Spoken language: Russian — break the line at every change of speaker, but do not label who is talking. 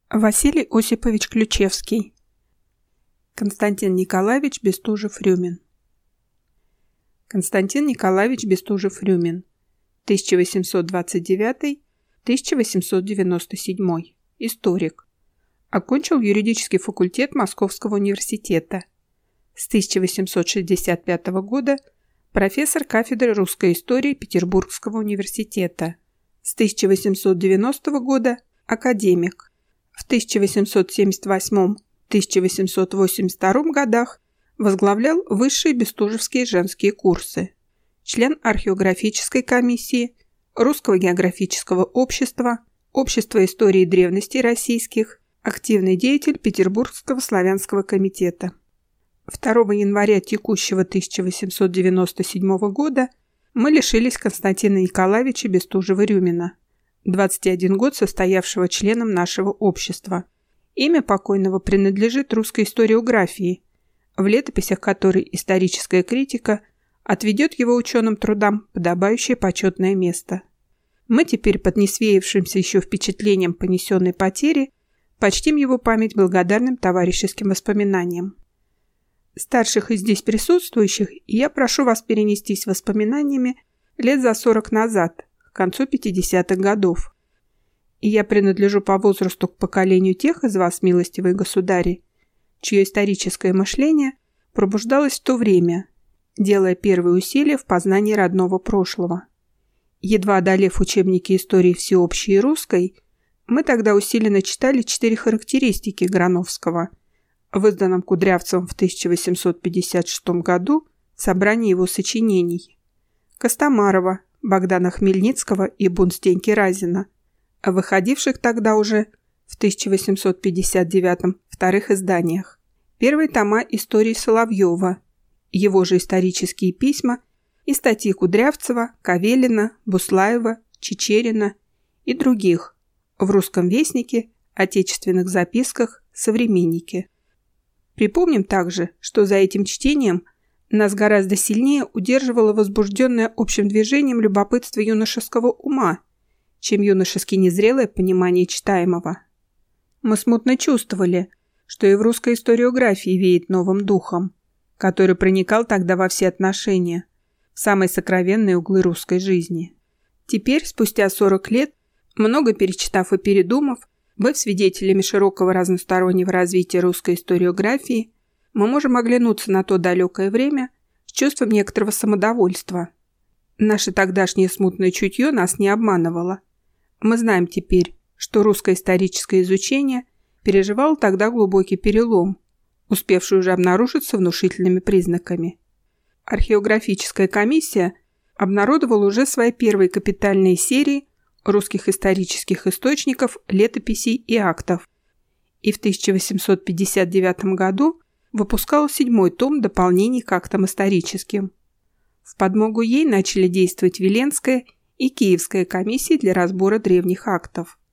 Василий Осипович Ключевский. Константин Николаевич Бестужев-Рюмин. Константин Николаевич Бестужев-Рюмин. 1829-1897. Историк. Окончил юридический факультет Московского университета. С 1865 года профессор кафедры русской истории Петербургского университета. С 1890 года академик. В 1878-1882 годах возглавлял высшие бестужевские женские курсы. Член археографической комиссии, Русского географического общества, Общества истории древностей российских, активный деятель Петербургского славянского комитета. 2 января текущего 1897 года мы лишились Константина Николаевича Бестужева-Рюмина, 21 год состоявшего членом нашего общества. Имя покойного принадлежит русской историографии, в летописях которой историческая критика отведет его ученым трудам подобающее почетное место. Мы теперь под несвеявшимся еще впечатлением понесенной потери почтим его память благодарным товарищеским воспоминаниям. Старших из здесь присутствующих я прошу вас перенестись воспоминаниями лет за 40 назад, к концу 50-х годов. И я принадлежу по возрасту к поколению тех из вас, милостивые государи, чье историческое мышление пробуждалось в то время, делая первые усилия в познании родного прошлого. Едва одолев учебники истории всеобщей и русской, мы тогда усиленно читали 4 характеристики Грановского, в изданном Кудрявцевым в 1856 году собрании его сочинений, Костомарова, Богдана Хмельницкого и Бунстеньки Разина, выходивших тогда уже в 1859 вторых изданиях. Первые тома истории Соловьева, его же исторические письма и статьи Кудрявцева, Кавелина, Буслаева, Чичерина и других в «Русском вестнике», «Отечественных записках», «Современнике». Припомним также, что за этим чтением нас гораздо сильнее удерживало возбужденное общим движением любопытство юношеского ума, чем юношески незрелое понимание читаемого. Мы смутно чувствовали, что и в русской историографии веет новым духом, который проникал тогда во все отношения, в самые сокровенные углы русской жизни. Теперь, спустя 40 лет, много перечитав и передумав, быв свидетелями широкого разностороннего развития русской историографии, мы можем оглянуться на то далекое время с чувством некоторого самодовольства. Наше тогдашнее смутное чутье нас не обманывало. Мы знаем теперь, что русское историческое изучение переживало тогда глубокий перелом, успевший уже обнаружиться внушительными признаками. Археографическая комиссия обнародовала уже свои первые капитальные серии русских исторических источников, летописей и актов, и в 1859 году выпускал 7-й том дополнений к актам историческим. В подмогу ей начали действовать Виленская и Киевская комиссии для разбора древних актов.